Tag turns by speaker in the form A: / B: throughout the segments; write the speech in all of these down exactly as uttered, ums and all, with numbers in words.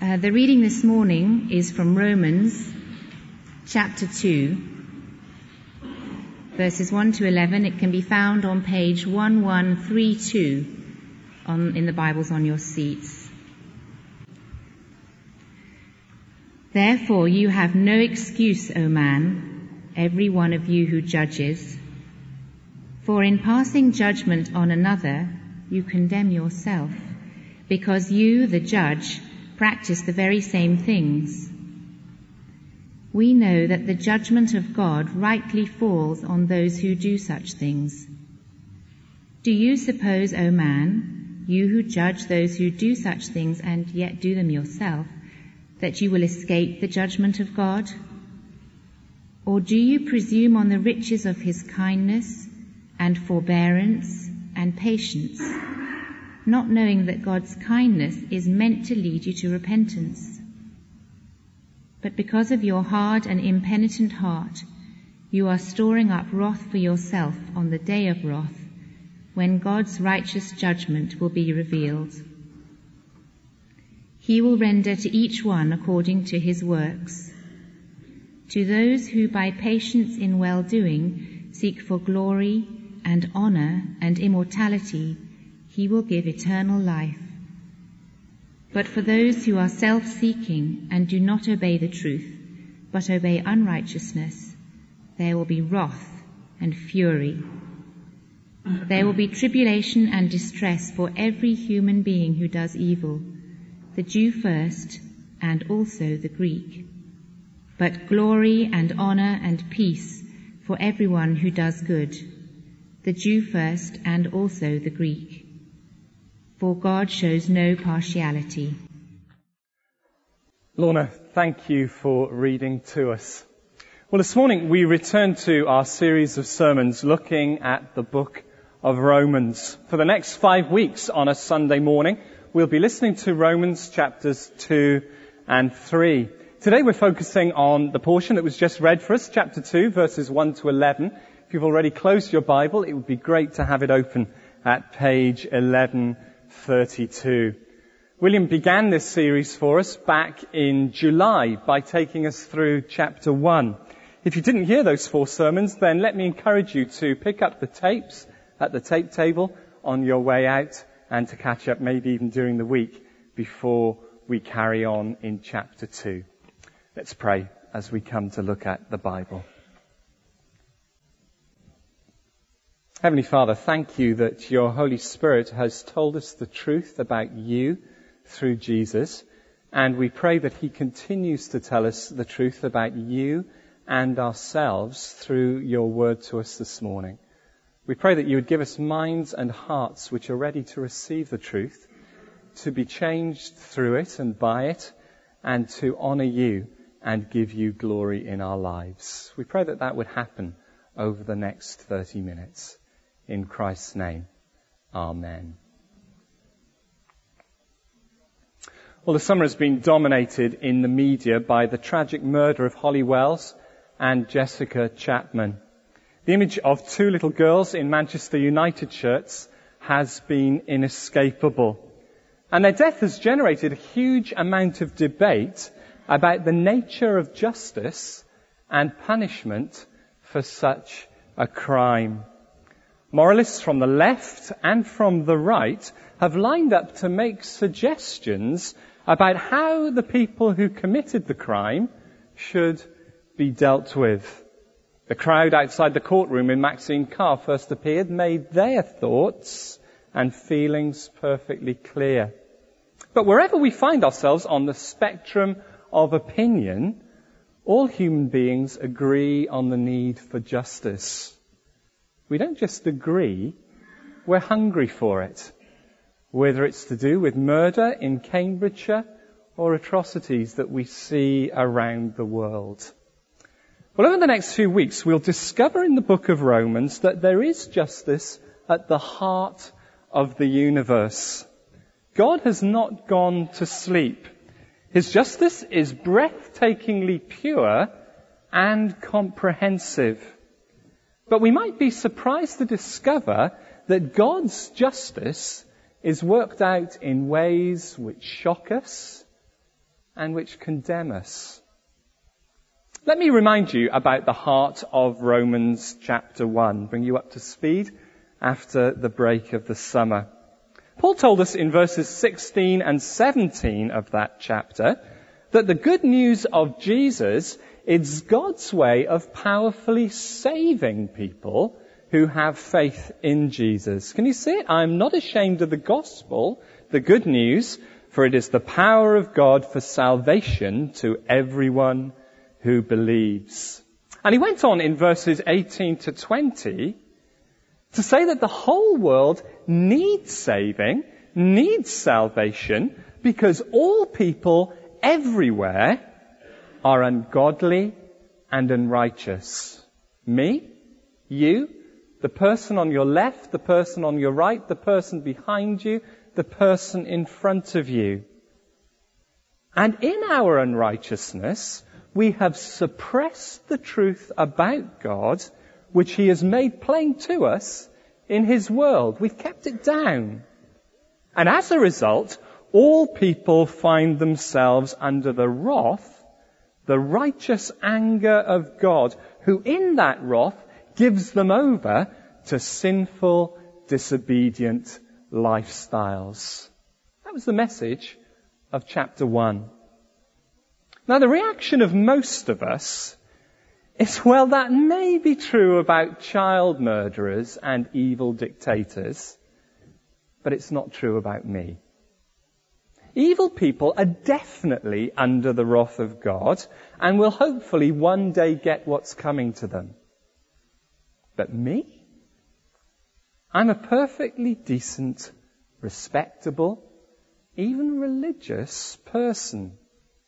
A: Uh, the reading this morning is from Romans chapter two, verses one to eleven. It can be found on page eleven thirty-two on, in the Bibles on your seats. Therefore you have no excuse, O man, every one of you who judges. For in passing judgment on another, you condemn yourself, because you, the judge, practice the very same things. We know that the judgment of God rightly falls on those who do such things. Do you suppose, O man, you who judge those who do such things and yet do them yourself, that you will escape the judgment of God? Or do you presume on the riches of his kindness and forbearance and patience, not knowing that God's kindness is meant to lead you to repentance? But because of your hard and impenitent heart, you are storing up wrath for yourself on the day of wrath, when God's righteous judgment will be revealed. He will render to each one according to his works. To those who by patience in well-doing seek for glory and honour and immortality, he will give eternal life. But for those who are self-seeking and do not obey the truth, but obey unrighteousness, there will be wrath and fury. There will be tribulation and distress for every human being who does evil, the Jew first and also the Greek. But glory and honour and peace for everyone who does good, the Jew first and also the Greek. For God shows no partiality.
B: Lorna, thank you for reading to us. Well, this morning we return to our series of sermons looking at the book of Romans. For the next five weeks on a Sunday morning, we'll be listening to Romans chapters two and three. Today we're focusing on the portion that was just read for us, chapter two, verses one to eleven. If you've already closed your Bible, it would be great to have it open at page eleven thirty-two. William began this series for us back in July by taking us through chapter one. If you didn't hear those four sermons, then let me encourage you to pick up the tapes at the tape table on your way out and to catch up maybe even during the week before we carry on in chapter two. Let's pray as we come to look at the Bible. Heavenly Father, thank you that your Holy Spirit has told us the truth about you through Jesus, and we pray that he continues to tell us the truth about you and ourselves through your word to us this morning. We pray that you would give us minds and hearts which are ready to receive the truth, to be changed through it and by it, and to honour you and give you glory in our lives. We pray that that would happen over the next thirty minutes. In Christ's name, amen. Well, the summer has been dominated in the media by the tragic murder of Holly Wells and Jessica Chapman. The image of two little girls in Manchester United shirts has been inescapable. And their death has generated a huge amount of debate about the nature of justice and punishment for such a crime. Moralists from the left and from the right have lined up to make suggestions about how the people who committed the crime should be dealt with. The crowd outside the courtroom when Maxine Carr first appeared made their thoughts and feelings perfectly clear. But wherever we find ourselves on the spectrum of opinion, all human beings agree on the need for justice. We don't just agree, we're hungry for it. Whether it's to do with murder in Cambridgeshire or atrocities that we see around the world. Well, over the next few weeks, we'll discover in the book of Romans that there is justice at the heart of the universe. God has not gone to sleep. His justice is breathtakingly pure and comprehensive. But we might be surprised to discover that God's justice is worked out in ways which shock us and which condemn us. Let me remind you about the heart of Romans chapter one, bring you up to speed after the break of the summer. Paul told us in verses sixteen and seventeen of that chapter that the good news of Jesus is God's way of powerfully saving people who have faith in Jesus. Can you see it? I am not ashamed of the gospel, the good news, for it is the power of God for salvation to everyone who believes. And he went on in verses eighteen to twenty to say that the whole world needs saving, needs salvation, because all people everywhere are ungodly and unrighteous. Me, you, the person on your left, the person on your right, the person behind you, the person in front of you. And in our unrighteousness, we have suppressed the truth about God, which he has made plain to us in his world. We've kept it down. And as a result, all people find themselves under the wrath, the righteous anger of God, who in that wrath gives them over to sinful, disobedient lifestyles. That was the message of chapter one. Now, the reaction of most of us is, well, that may be true about child murderers and evil dictators, but it's not true about me. Evil people are definitely under the wrath of God and will hopefully one day get what's coming to them. But me? I'm a perfectly decent, respectable, even religious person.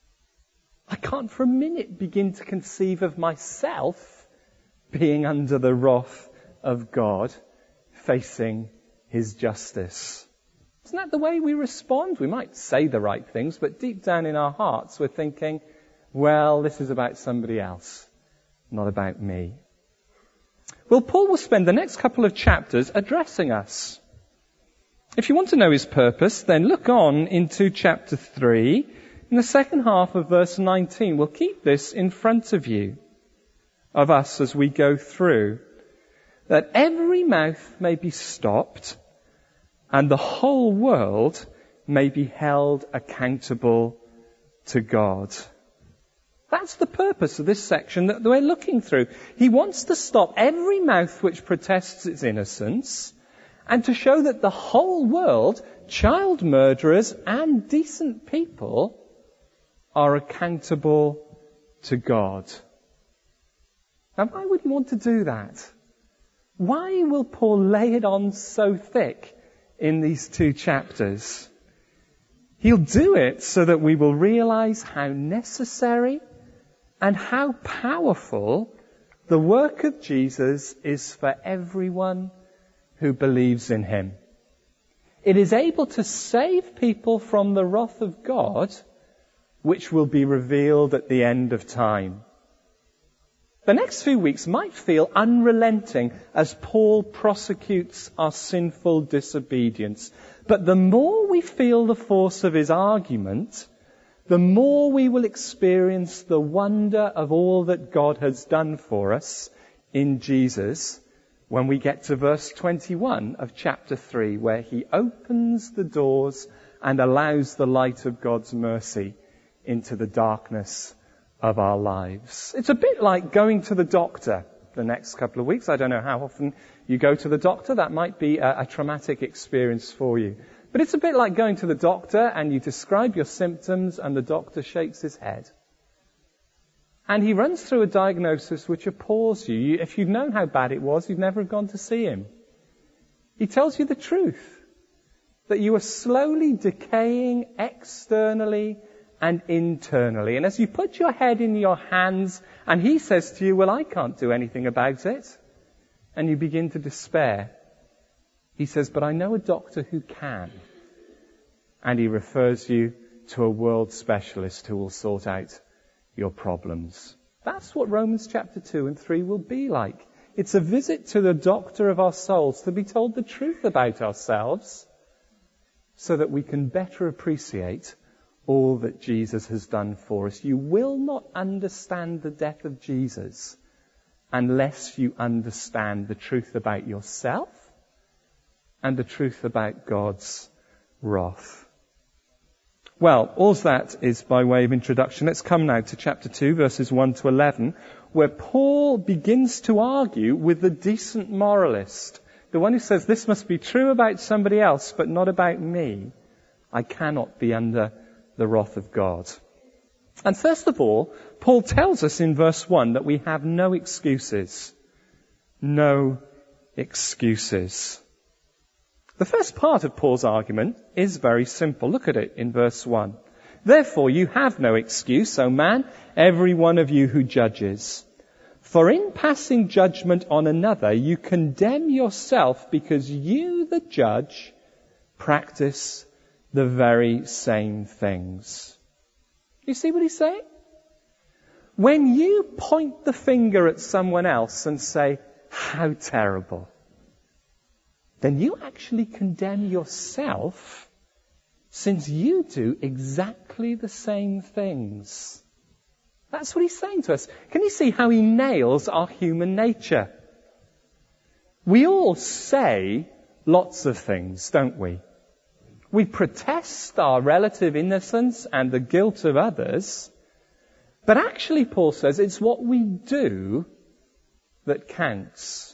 B: I can't for a minute begin to conceive of myself being under the wrath of God, facing his justice. Isn't that the way we respond? We might say the right things, but deep down in our hearts we're thinking, well, this is about somebody else, not about me. Well, Paul will spend the next couple of chapters addressing us. If you want to know his purpose, then look on into chapter three. In the second half of verse nineteen, we'll keep this in front of you, of us as we go through, that every mouth may be stopped and the whole world may be held accountable to God. That's the purpose of this section that we're looking through. He wants to stop every mouth which protests its innocence and to show that the whole world, child murderers and decent people, are accountable to God. Now, why would he want to do that? Why will Paul lay it on so thick in these two chapters? He'll do it so that we will realize how necessary and how powerful the work of Jesus is for everyone who believes in him. It is able to save people from the wrath of God, which will be revealed at the end of time. The next few weeks might feel unrelenting as Paul prosecutes our sinful disobedience. But the more we feel the force of his argument, the more we will experience the wonder of all that God has done for us in Jesus when we get to verse twenty-one of chapter three, where he opens the doors and allows the light of God's mercy into the darkness of our lives. It's a bit like going to the doctor the next couple of weeks. I don't know how often you go to the doctor. That might be a, a traumatic experience for you. But it's a bit like going to the doctor and you describe your symptoms and the doctor shakes his head. And he runs through a diagnosis which appalls you. you. If you'd known how bad it was, you'd never have gone to see him. He tells you the truth, that you are slowly decaying externally and internally. And as you put your head in your hands and he says to you, well, I can't do anything about it, and you begin to despair, he says, but I know a doctor who can. And he refers you to a world specialist who will sort out your problems. That's what Romans chapter two and three will be like. It's a visit to the doctor of our souls to be told the truth about ourselves so that we can better appreciate all that Jesus has done for us. You will not understand the death of Jesus unless you understand the truth about yourself and the truth about God's wrath. Well, all that is by way of introduction. Let's come now to chapter two, verses one to eleven, where Paul begins to argue with the decent moralist, the one who says this must be true about somebody else, but not about me. I cannot be under the wrath of God. And first of all, Paul tells us in verse one that we have no excuses. No excuses. The first part of Paul's argument is very simple. Look at it in verse one. Therefore you have no excuse, O man, every one of you who judges. For in passing judgment on another, you condemn yourself because you, the judge, practice the very same things. You see what he's saying? When you point the finger at someone else and say, how terrible, then you actually condemn yourself, since you do exactly the same things. That's what he's saying to us. Can you see how he nails our human nature? We all say lots of things, don't we? We protest our relative innocence and the guilt of others, but actually, Paul says, it's what we do that counts.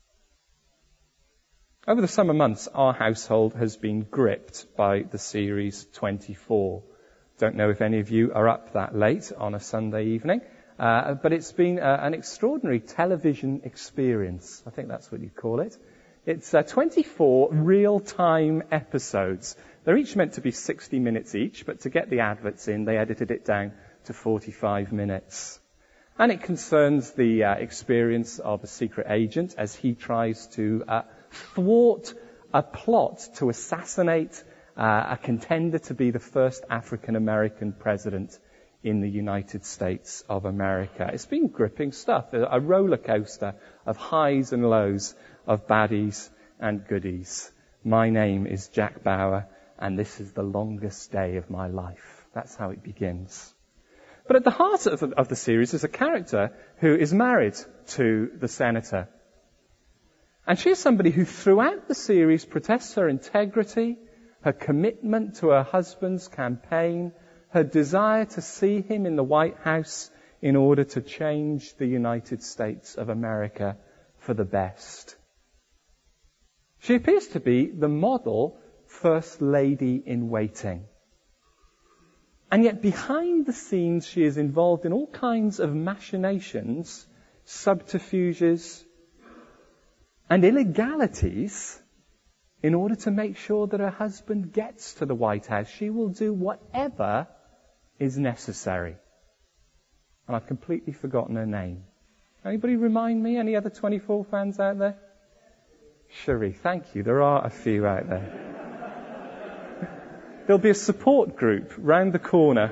B: Over the summer months, our household has been gripped by the series twenty-four. Don't know if any of you are up that late on a Sunday evening, uh, but it's been uh, an extraordinary television experience. I think that's what you call it. It's uh, twenty-four real-time episodes. They're each meant to be sixty minutes each, but to get the adverts in, they edited it down to forty-five minutes. And it concerns the uh, experience of a secret agent as he tries to uh, thwart a plot to assassinate uh, a contender to be the first African-American president in the United States of America. It's been gripping stuff, a roller coaster of highs and lows, of baddies and goodies. My name is Jack Bauer, and this is the longest day of my life. That's how it begins. But at the heart of the, of the series is a character who is married to the senator. And she is somebody who throughout the series protests her integrity, her commitment to her husband's campaign, her desire to see him in the White House in order to change the United States of America for the best. She appears to be the model First Lady in waiting. And yet behind the scenes she is involved in all kinds of machinations, subterfuges, and illegalities in order to make sure that her husband gets to the White House. She will do whatever is necessary. And I've completely forgotten her name. Anybody remind me? Any other twenty-four fans out there? Cherie, thank you. There are a few out there. There'll be a support group round the corner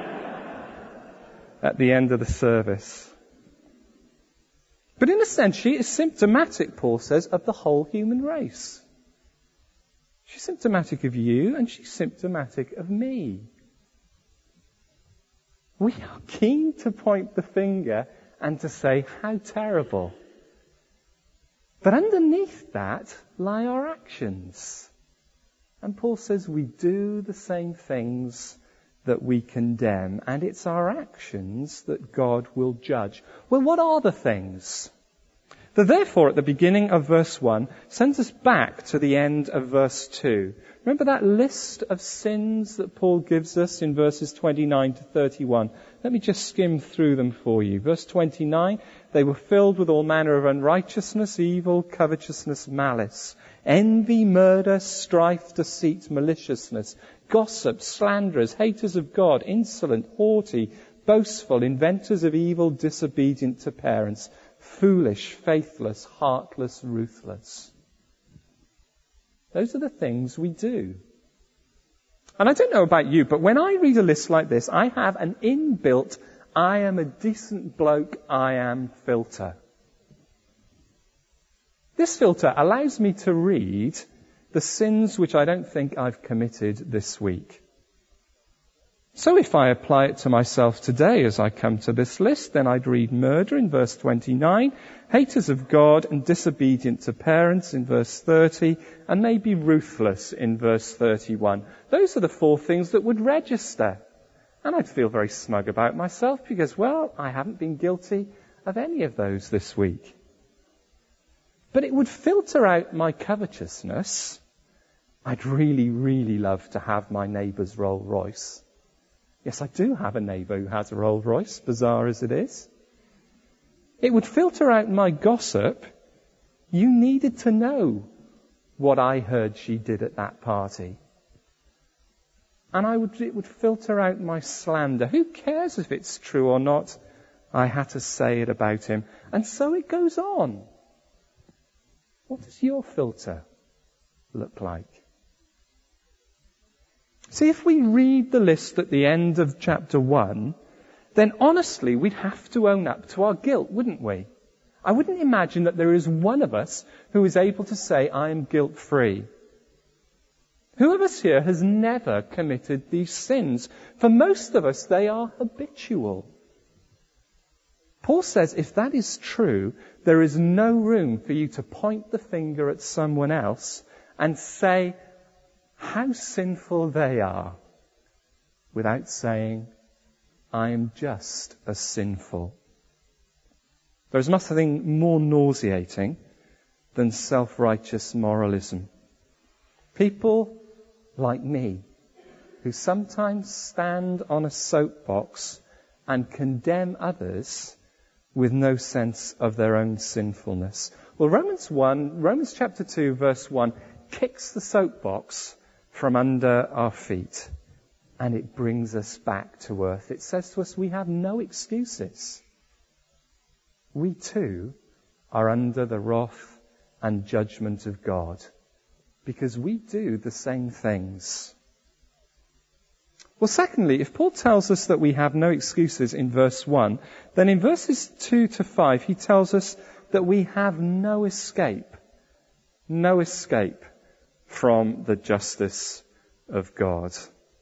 B: at the end of the service. But in a sense, she is symptomatic, Paul says, of the whole human race. She's symptomatic of you, and she's symptomatic of me. We are keen to point the finger and to say, how terrible. But underneath that lie our actions. And Paul says we do the same things that we condemn, and it's our actions that God will judge. Well, what are the things? The therefore at the beginning of verse one sends us back to the end of verse two. Remember that list of sins that Paul gives us in verses twenty-nine to thirty-one? Let me just skim through them for you. Verse twenty-nine, they were filled with all manner of unrighteousness, evil, covetousness, malice, envy, murder, strife, deceit, maliciousness, gossip, slanderers, haters of God, insolent, haughty, boastful, inventors of evil, disobedient to parents, foolish, faithless, heartless, ruthless. Those are the things we do. And I don't know about you, but when I read a list like this, I have an inbuilt, I am a decent bloke, I am filter. This filter allows me to read the sins which I don't think I've committed this week. So if I apply it to myself today as I come to this list, then I'd read murder in verse twenty-nine, haters of God and disobedient to parents in verse thirty, and maybe ruthless in verse thirty-one. Those are the four things that would register. And I'd feel very smug about myself because, well, I haven't been guilty of any of those this week. But it would filter out my covetousness. I'd really, really love to have my neighbour's Rolls Royce. Yes, I do have a neighbour who has a Rolls Royce, bizarre as it is. It would filter out my gossip. You needed to know what I heard she did at that party. And I would, it would filter out my slander. Who cares if it's true or not? I had to say it about him. And so it goes on. What does your filter look like? See, if we read the list at the end of chapter one, then honestly we'd have to own up to our guilt, wouldn't we? I wouldn't imagine that there is one of us who is able to say, I am guilt-free. Who of us here has never committed these sins? For most of us, they are habitual. Paul says if that is true, there is no room for you to point the finger at someone else and say how sinful they are without saying, I am just as sinful. There's nothing more nauseating than self-righteous moralism. People like me, who sometimes stand on a soapbox and condemn others with no sense of their own sinfulness. Well, Romans one, Romans chapter two, verse one, kicks the soapbox from under our feet, and it brings us back to earth. It says to us, we have no excuses. We too are under the wrath and judgment of God, because we do the same things. Well, secondly, if Paul tells us that we have no excuses in verse one, then in verses two to five, he tells us that we have no escape, no escape from the justice of God.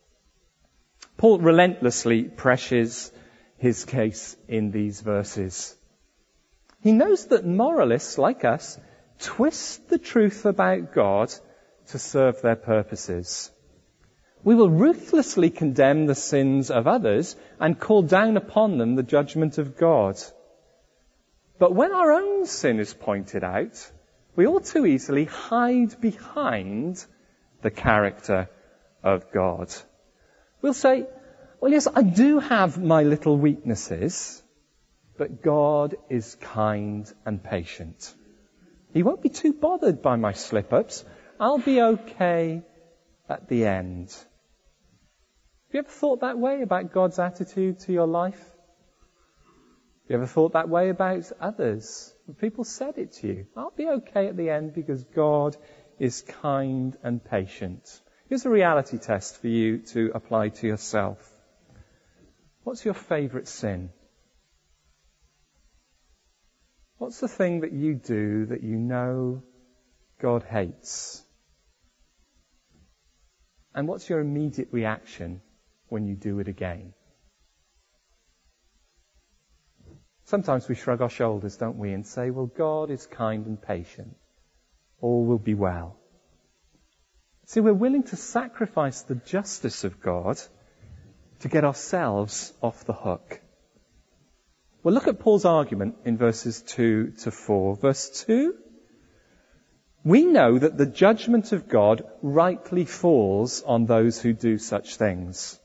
B: Paul relentlessly presses his case in these verses. He knows that moralists like us twist the truth about God to serve their purposes. We will ruthlessly condemn the sins of others and call down upon them the judgment of God. But when our own sin is pointed out, we all too easily hide behind the character of God. We'll say, well, yes, I do have my little weaknesses, but God is kind and patient. He won't be too bothered by my slip-ups. I'll be okay at the end. Have you ever thought that way about God's attitude to your life? Have you ever thought that way about others? People said it to you. I'll be okay at the end because God is kind and patient. Here's a reality test for you to apply to yourself. What's your favourite sin? What's the thing that you do that you know God hates? And what's your immediate reaction when you do it again? Sometimes we shrug our shoulders, don't we, and say, well, God is kind and patient. All will be well. See, we're willing to sacrifice the justice of God to get ourselves off the hook. Well, look at Paul's argument in verses two to four. Verse two, we know that the judgment of God rightly falls on those who do such things.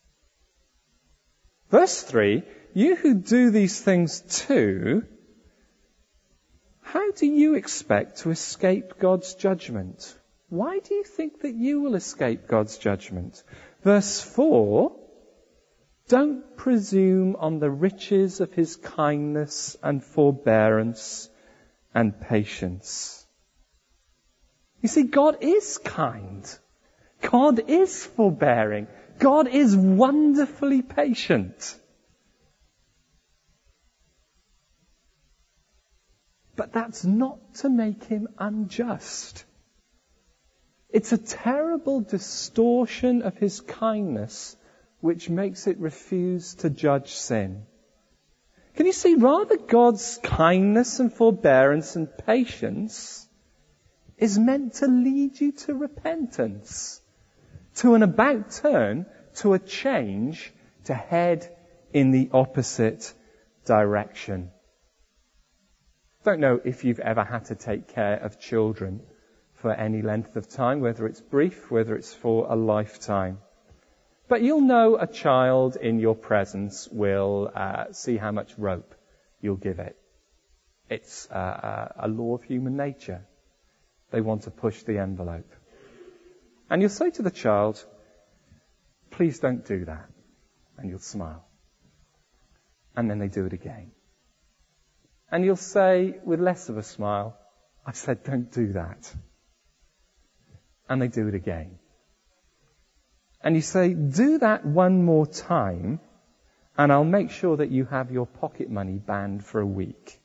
B: Verse three, you who do these things too, how do you expect to escape God's judgment? Why do you think that you will escape God's judgment? Verse four, don't presume on the riches of his kindness and forbearance and patience. You see, God is kind. God is forbearing. God is wonderfully patient. But that's not to make him unjust. It's a terrible distortion of his kindness which makes it refuse to judge sin. Can you see, rather, God's kindness and forbearance and patience is meant to lead you to repentance, to an about turn, to a change, to head in the opposite direction. Don't know if you've ever had to take care of children for any length of time, whether it's brief, whether it's for a lifetime. But you'll know a child in your presence will uh, see how much rope you'll give it. It's uh, a law of human nature. They want to push the envelope. And you'll say to the child, please don't do that. And you'll smile. And then they do it again. And you'll say, with less of a smile, I said don't do that. And they do it again. And you say, do that one more time, and I'll make sure that you have your pocket money banned for a week.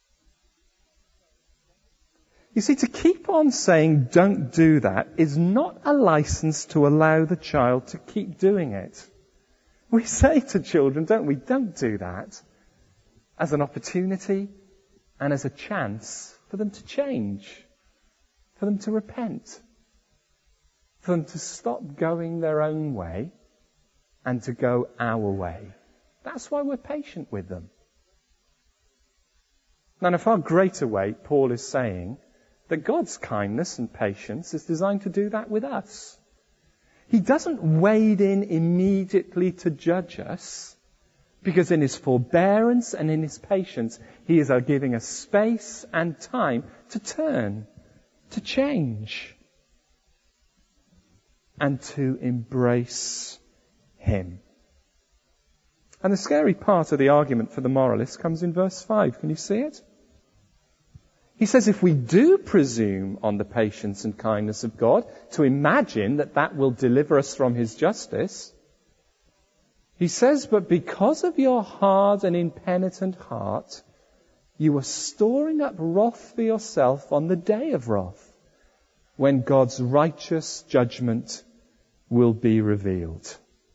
B: You see, to keep on saying don't do that is not a license to allow the child to keep doing it. We say to children, don't we, don't do that, as an opportunity and as a chance for them to change, for them to repent, for them to stop going their own way and to go our way. That's why we're patient with them. Now, in a far greater way, Paul is saying that God's kindness and patience is designed to do that with us. He doesn't wade in immediately to judge us, because in his forbearance and in his patience, he is giving us space and time to turn, to change, and to embrace him. And the scary part of the argument for the moralist comes in verse five. Can you see it? He says if we do presume on the patience and kindness of God to imagine that that will deliver us from his justice, he says, but because of your hard and impenitent heart, you are storing up wrath for yourself on the day of wrath, when God's righteous judgment will be revealed.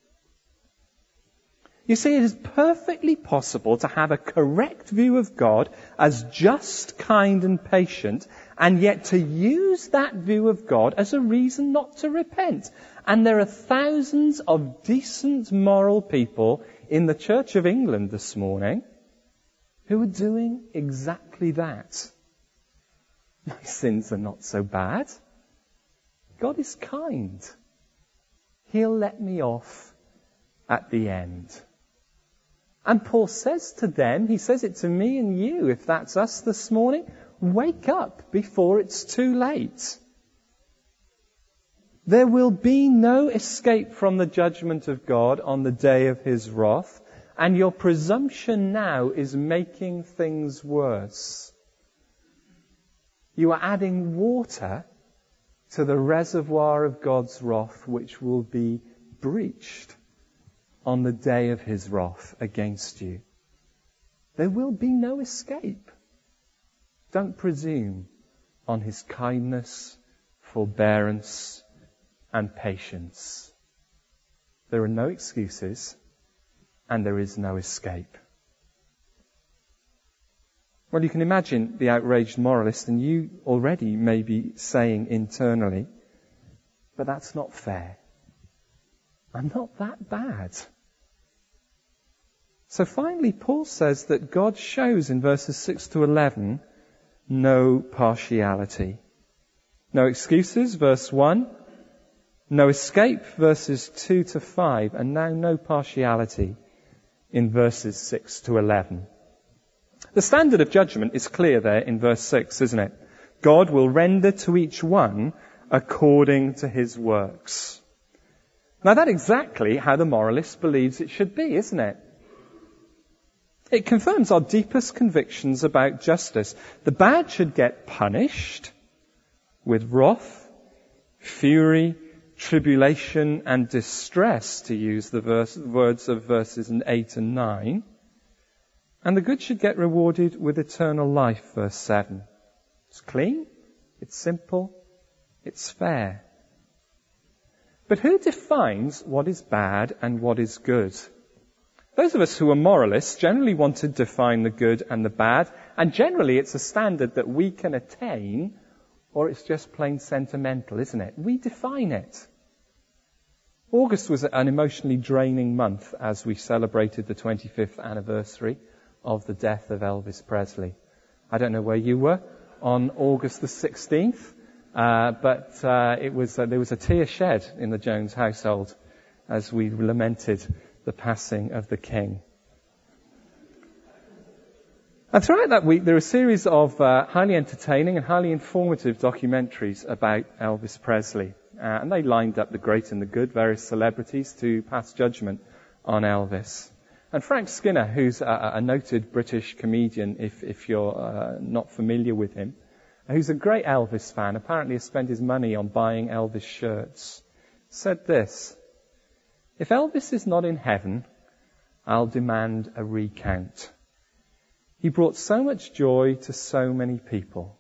B: You see, it is perfectly possible to have a correct view of God as just, kind and patient, and yet to use that view of God as a reason not to repent. And there are thousands of decent, moral people in the Church of England this morning who are doing exactly that. My sins are not so bad. God is kind. He'll let me off at the end. And Paul says to them, he says it to me and you, if that's us this morning, wake up before it's too late. There will be no escape from the judgment of God on the day of his wrath, and your presumption now is making things worse. You are adding water to the reservoir of God's wrath, which will be breached on the day of his wrath against you. There will be no escape. Don't presume on his kindness, forbearance, and patience. There are no excuses, and there is no escape. Well, you can imagine the outraged moralist, and you already may be saying internally, but that's not fair. I'm not that bad. So finally, Paul says that God shows in verses six to eleven no partiality. No excuses, verse one. No escape, verses two to five. And now no partiality in verses six to eleven. The standard of judgment is clear there in verse six, isn't it? God will render to each one according to his works. Now that's exactly how the moralist believes it should be, isn't it? It confirms our deepest convictions about justice. The bad should get punished with wrath, fury, tribulation and distress, to use the verse, words of verses eight and nine. And the good should get rewarded with eternal life, verse seven. It's clean, it's simple, it's fair. But who defines what is bad and what is good? Those of us who are moralists generally want to define the good and the bad, and generally it's a standard that we can attain, or it's just plain sentimental, isn't it? We define it. August was an emotionally draining month as we celebrated the twenty-fifth anniversary of the death of Elvis Presley. I don't know where you were on August the sixteenth, uh, but uh, it was uh, there was a tear shed in the Jones household as we lamented the passing of the King. And throughout that week, there were a series of uh, highly entertaining and highly informative documentaries about Elvis Presley. Uh, and they lined up the great and the good, various celebrities, to pass judgment on Elvis. And Frank Skinner, who's a, a noted British comedian, if, if you're uh, not familiar with him, who's a great Elvis fan, apparently has spent his money on buying Elvis shirts, said this: "If Elvis is not in heaven, I'll demand a recount. He brought so much joy to so many people."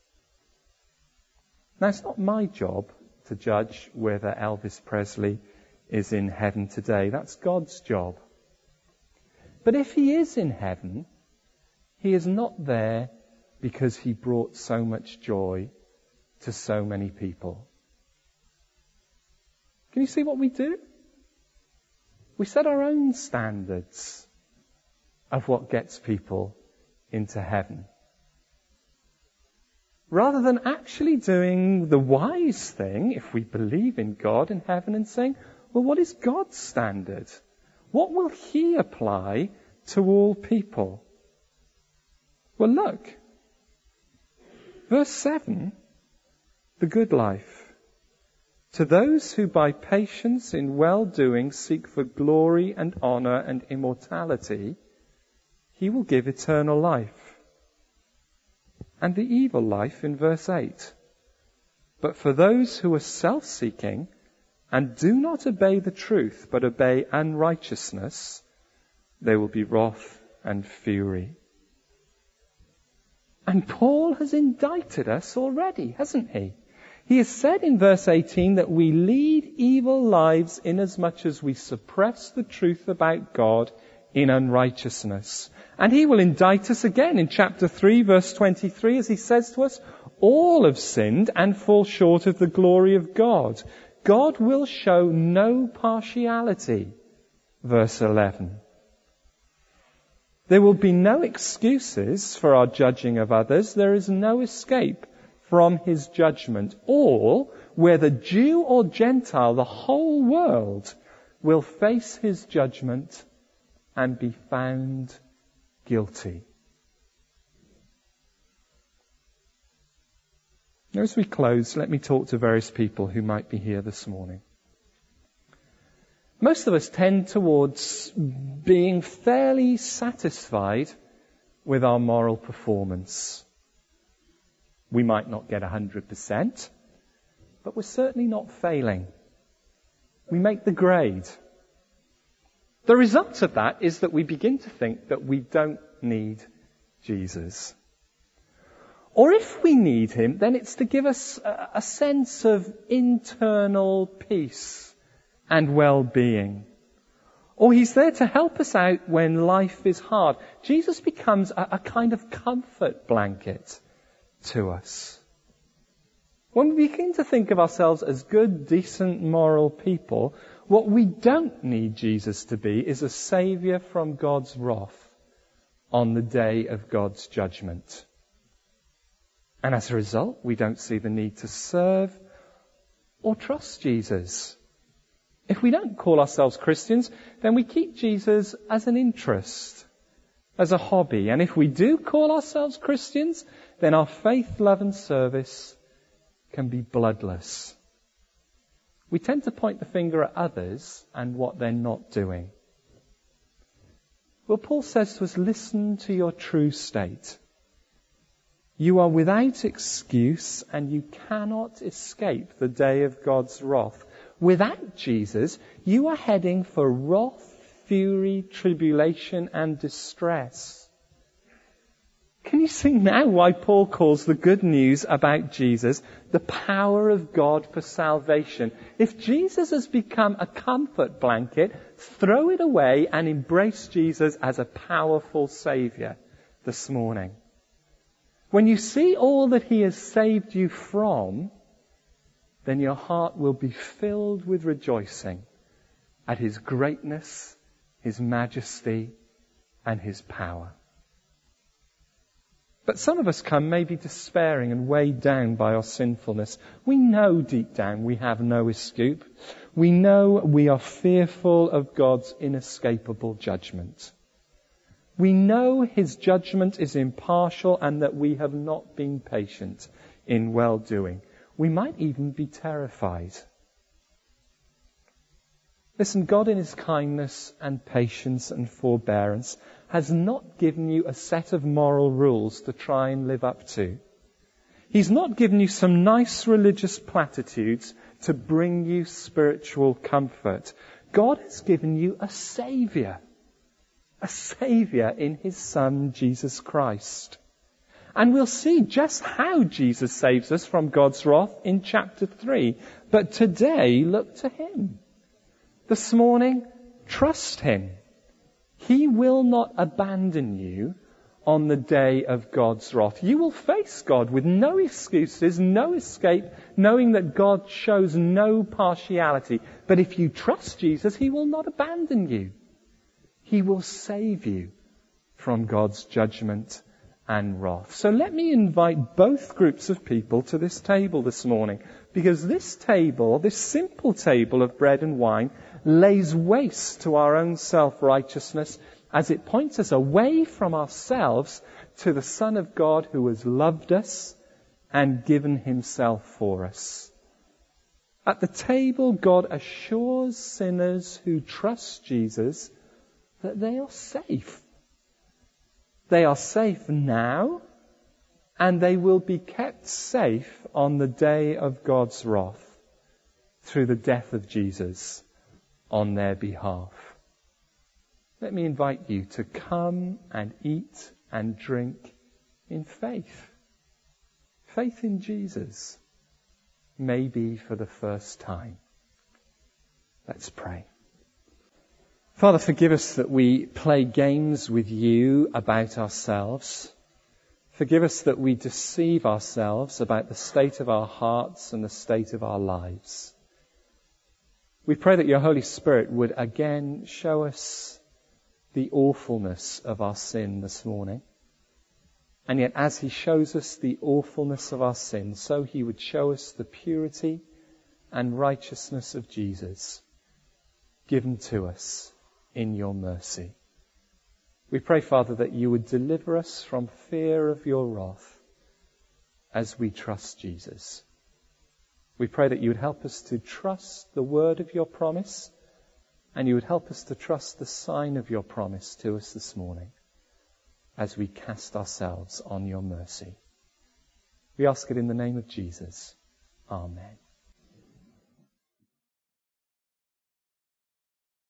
B: Now, it's not my job to judge whether Elvis Presley is in heaven today. That's God's job. But if he is in heaven, he is not there because he brought so much joy to so many people. Can you see what we do? We set our own standards of what gets people into heaven, rather than actually doing the wise thing, if we believe in God in heaven, and saying, well, what is God's standard? What will he apply to all people? Well, look. Verse seven, the good life. To those who by patience in well-doing seek for glory and honor and immortality, he will give eternal life. And the evil life in verse eight. But for those who are self-seeking and do not obey the truth, but obey unrighteousness, there will be wrath and fury. And Paul has indicted us already, hasn't he? He has said in verse eighteen that we lead evil lives inasmuch as we suppress the truth about God in unrighteousness. And he will indict us again in chapter three, verse twenty-three, as he says to us, all have sinned and fall short of the glory of God. God will show no partiality. Verse eleven. There will be no excuses for our judging of others. There is no escape from his judgment. All, whether Jew or Gentile, the whole world will face his judgment and be found guilty. Now, as we close, let me talk to various people who might be here this morning. Most of us tend towards being fairly satisfied with our moral performance. We might not get one hundred percent, but we're certainly not failing. We make the grade. The result of that is that we begin to think that we don't need Jesus. Or if we need him, then it's to give us a, a sense of internal peace and well-being. Or he's there to help us out when life is hard. Jesus becomes a, a kind of comfort blanket to us. When we begin to think of ourselves as good, decent, moral people, what we don't need Jesus to be is a saviour from God's wrath on the day of God's judgment. And as a result, we don't see the need to serve or trust Jesus. If we don't call ourselves Christians, then we keep Jesus as an interest, as a hobby. And if we do call ourselves Christians, then our faith, love and service can be bloodless. We tend to point the finger at others and what they're not doing. Well, Paul says to us, listen to your true state. You are without excuse and you cannot escape the day of God's wrath. Without Jesus, you are heading for wrath, fury, tribulation and distress. Can you see now why Paul calls the good news about Jesus the power of God for salvation? If Jesus has become a comfort blanket, throw it away and embrace Jesus as a powerful Saviour this morning. When you see all that He has saved you from, then your heart will be filled with rejoicing at His greatness, His majesty, and His power. But some of us come maybe despairing and weighed down by our sinfulness. We know deep down we have no escape. We know we are fearful of God's inescapable judgment. We know His judgment is impartial and that we have not been patient in well-doing. We might even be terrified. Listen, God in His kindness and patience and forbearance has not given you a set of moral rules to try and live up to. He's not given you some nice religious platitudes to bring you spiritual comfort. God has given you a Saviour. A Saviour in His Son, Jesus Christ. And we'll see just how Jesus saves us from God's wrath in chapter three. But today, look to Him. This morning, trust Him. He will not abandon you on the day of God's wrath. You will face God with no excuses, no escape, knowing that God shows no partiality. But if you trust Jesus, He will not abandon you. He will save you from God's judgment and wrath. So let me invite both groups of people to this table this morning, because this table, this simple table of bread and wine, lays waste to our own self-righteousness as it points us away from ourselves to the Son of God who has loved us and given Himself for us. At the table, God assures sinners who trust Jesus that they are safe. They are safe now, and they will be kept safe on the day of God's wrath through the death of Jesus on their behalf. Let me invite you to come and eat and drink in faith. Faith in Jesus, maybe for the first time. Let's pray. Father, forgive us that we play games with You about ourselves. Forgive us that we deceive ourselves about the state of our hearts and the state of our lives. We pray that Your Holy Spirit would again show us the awfulness of our sin this morning. And yet as He shows us the awfulness of our sin, so He would show us the purity and righteousness of Jesus given to us in Your mercy. We pray, Father, that You would deliver us from fear of Your wrath as we trust Jesus. We pray that You would help us to trust the word of Your promise, and You would help us to trust the sign of Your promise to us this morning as we cast ourselves on Your mercy. We ask it in the name of Jesus. Amen.